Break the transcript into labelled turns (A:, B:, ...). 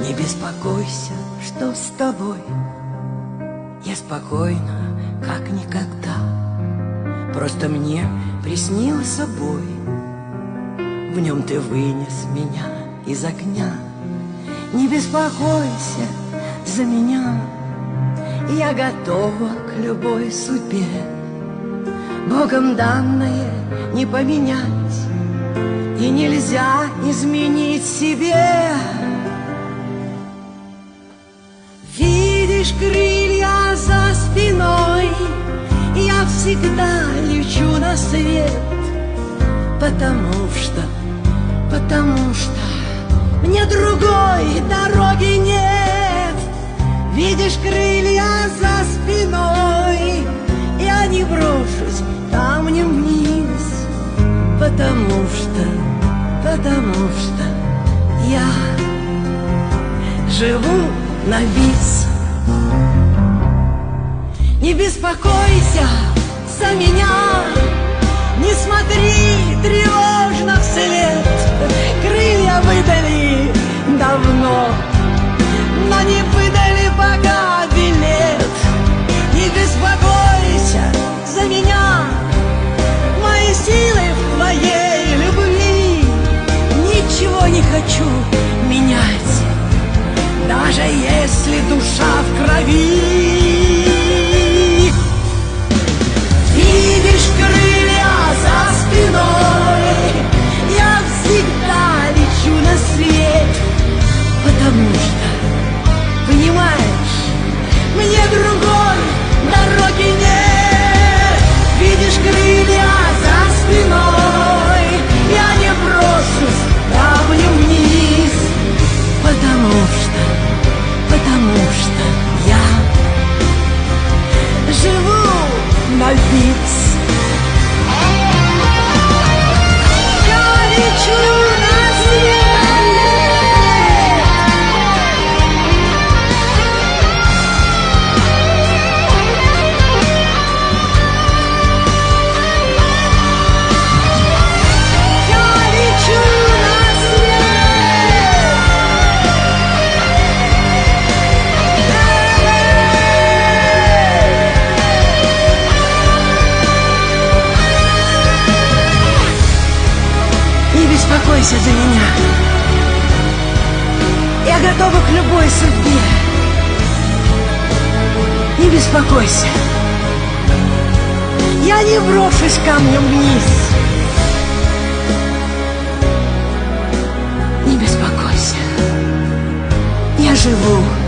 A: Не беспокойся, что с тобой. Я спокойна, как никогда. Просто мне приснился бой. В нем ты вынес меня из огня. Не беспокойся за меня. Я готова к любой судьбе. Богом данное не поменять, и нельзя изменить себе. Видишь крылья за спиной, я всегда лечу на свет, потому что мне другой дороги нет. Видишь крылья за спиной, я не брошусь камнем вниз, потому что я живу на бис. Не беспокойся за меня, не смотри тревожно вслед. Крылья выдали давно, но не выдали пока билет. Не беспокойся за меня, мои силы в твоей любви. Ничего не хочу менять, даже если душа в крови. Видишь крылья за спиной, я всегда лечу на свет, потому что, понимаешь, мне другой дороги нет. Видишь крылья за спиной, я не брошусь камнем вниз, потому что я живу на бис. Я лечу на свет. Не беспокойся за меня, я готова к любой судьбе. Не беспокойся, я не брошусь камнем вниз. Не беспокойся, я живу